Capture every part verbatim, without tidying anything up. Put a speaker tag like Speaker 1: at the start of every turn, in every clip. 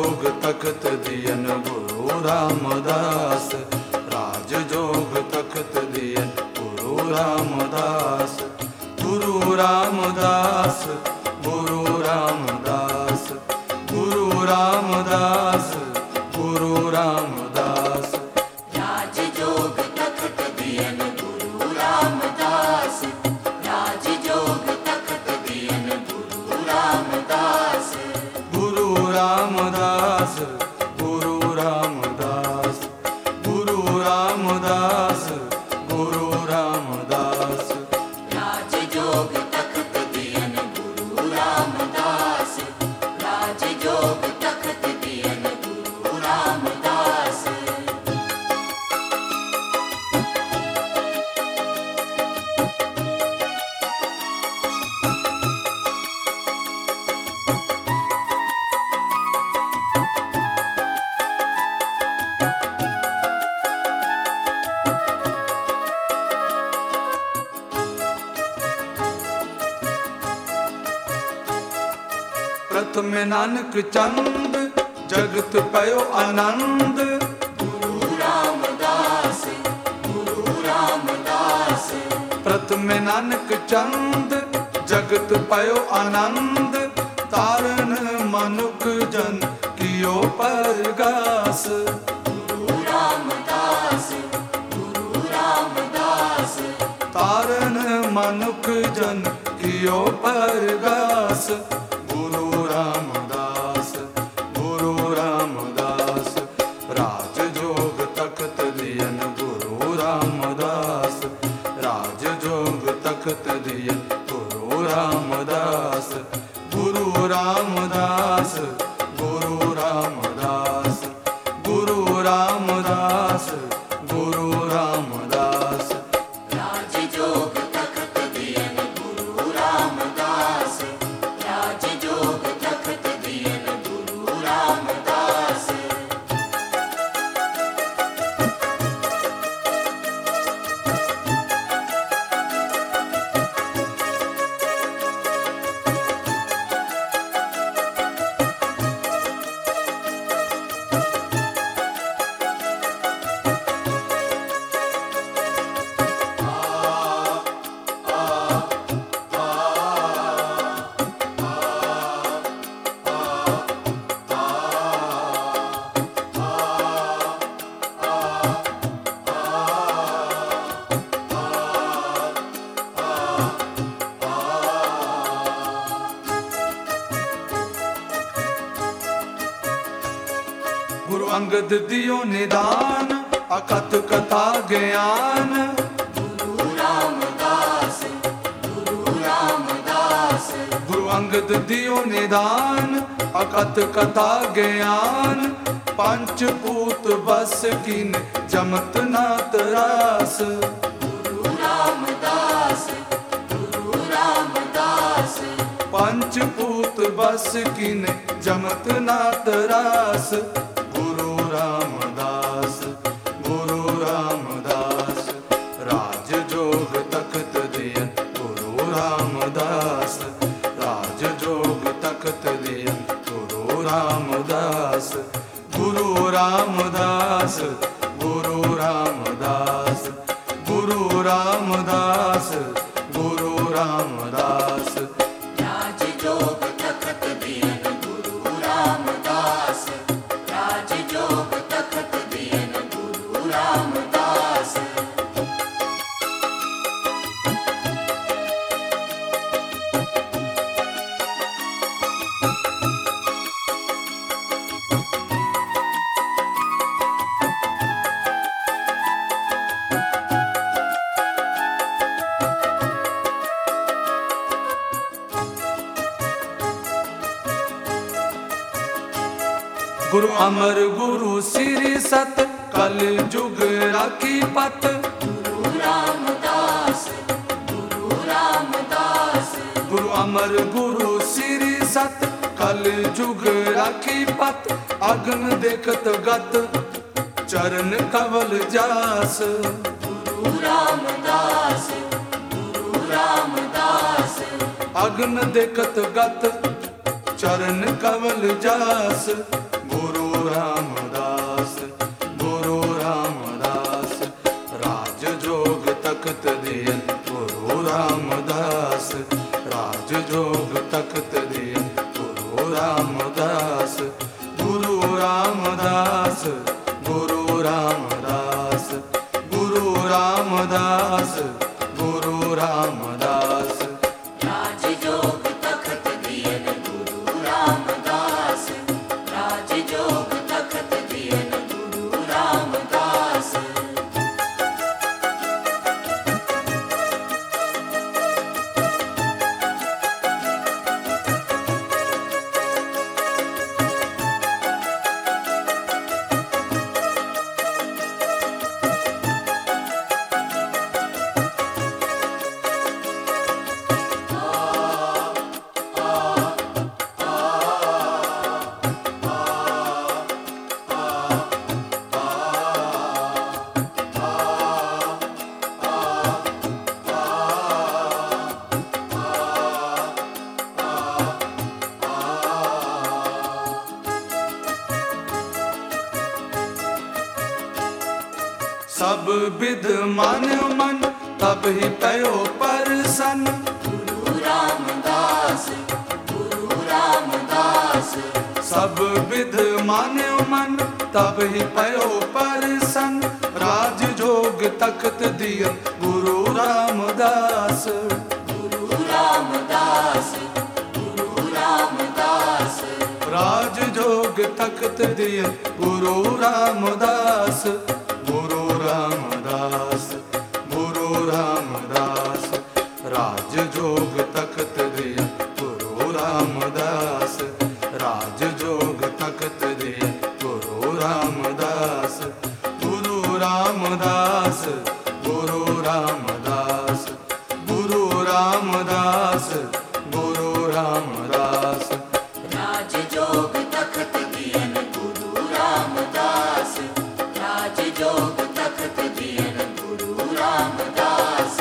Speaker 1: जोग तख्त दियन गुरु रामदास, राज जोग तख्त दियन गुरु रामदास, गुरु रामदास, गुरु रामदास, गुरु रामदास, गुरु रामदास।
Speaker 2: राज जोग तख्त दियन गुरु रामदास, राज जोग तख्त दियन गुरु रामदास,
Speaker 1: गुरु रामदास, गुरु रामदास, गुरु रामदास, गुरु रामदास।
Speaker 2: राज जोग तख्त दियन गुरु रामदास, राज जोग तख्त दियन गुरु रामदास।
Speaker 1: प्रथम नानक चंद जगत पयो आनंद,
Speaker 2: गुरु रामदास, गुरु रामदास,
Speaker 1: प्रथम नानक चंद जगत पयो आनंद, तारन मनुख जन कियो परगास।
Speaker 2: गुरु रामदास, गुरु रामदास,
Speaker 1: तारन मनुख जन कियो परगास। गुरु रामदास, गुरु रामदास, राज जोग तख्त दियन गुरु रामदास, राज जोग तख्त दियन गुरु रामदास, गुरु रामदास, गुरु रामदास, गुरु रामदास, गुरु रामदास।
Speaker 2: राज जोग तख्त दियन गुरु रामदास, राज जोग तख्त दियन गुरु रामदास।
Speaker 1: गुरु अंगद दियो निदान, अकथ कथा ज्ञान।
Speaker 2: गुरु रामदास, गुरु रामदास,
Speaker 1: गुरु अंगद दियो निदान, अकथ कथा ज्ञान। पंचभूत बस किन जमत ना तरास।
Speaker 2: गुरु रामदास, गुरु रामदास,
Speaker 1: पंचभूत बस किन जमत ना तरास। गुरु रामदास, गुरु रामदास, राज जोग तख्त दियन गुरु रामदास, राज जोग तख्त दियन गुरु रामदास, गुरु रामदास, गुरु रामदास, गुरु रामदास, गुरु रामदास।
Speaker 2: राज जोग तख्त दियन गुरु रामदास, राज जोग तख्त दियन गुरु रामदास।
Speaker 1: गुरु अमर गुरु श्री सत, कल जुग राखी पत।
Speaker 2: गुरु रामदास, गुरु रामदास,
Speaker 1: गुरु अमर गुरु श्री सत, कल जुग राखी पत। अग्न देखत गत, चरण कवल जास।
Speaker 2: गुरु रामदास, गुरु रामदास,
Speaker 1: अग्न देखत गत, चरण कवल जास। गुरु तख्त दियन गुरु रामदास गुरु रामदास गुरु रामदास गुरु रामदास गुरु रामदास
Speaker 2: राज जोग तख्त दियन गुरु रामदास राज जोग तख्त दियन गुरु रामदास
Speaker 1: सब विध मान्यो मन तब ही पयो परसन
Speaker 2: गुरु रामदास गुरु रामदास
Speaker 1: सब विध मान्यो मन तब ही पयो परसन राज जोग तख्त दियन गुरु रामदास
Speaker 2: गुरु रामदास गुरु रामदास
Speaker 1: राज जोग तख्त दियन गुरु रामदास गुरु रामदास गुरु रामदास राज जोग तख्त दियन गुरु रामदास राज जोग तख्त दियन गुरु रामदास गुरु रामदास गुरु रामदास गुरु रामदास गुरु रामदास
Speaker 2: राज जोग तख्त दियन गुरु रामदास राज जोग तख्त दियन गुरु रामदास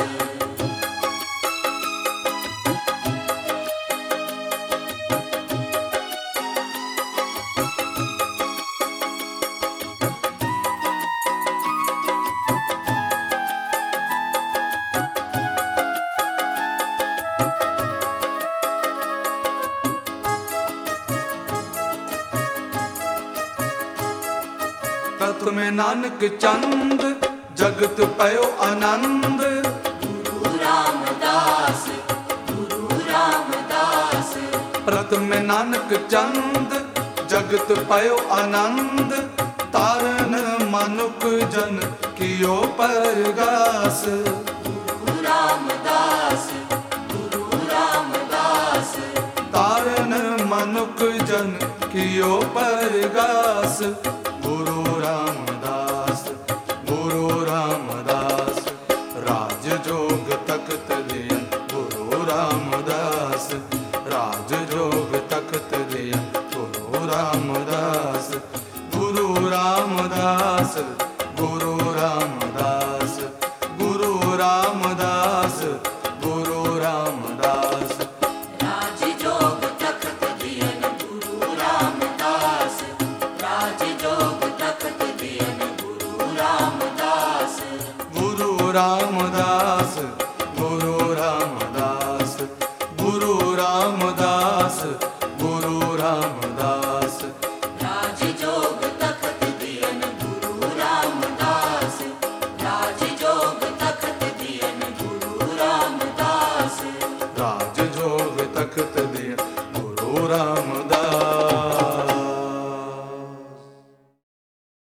Speaker 1: तत्व में नानक चंद जगत पयो आनंद
Speaker 2: गुरु रामदास गुरु रामदास
Speaker 1: प्रथम में नानक चंद जगत पयो आनंद तारन मनुक जन कियो परगास
Speaker 2: गुरु रामदास गुरु रामदास
Speaker 1: तारन मनुक जन कियो परगास गुरु रामदास गुरु रामदास राज जोग तख्त दियन गुरु रामदास राज जोग तख्त दियन गुरु रामदास गुरु रामदास गुरु रामदास गुरु रामदास गुरु रामदास
Speaker 2: राज जोग तख्त दियन गुरु रामदास राज जोग तख्त दियन गुरु रामदास
Speaker 1: गुरु रामदास गुरु रामदास गुरु रामदास गुरु रामदास
Speaker 2: राज जोग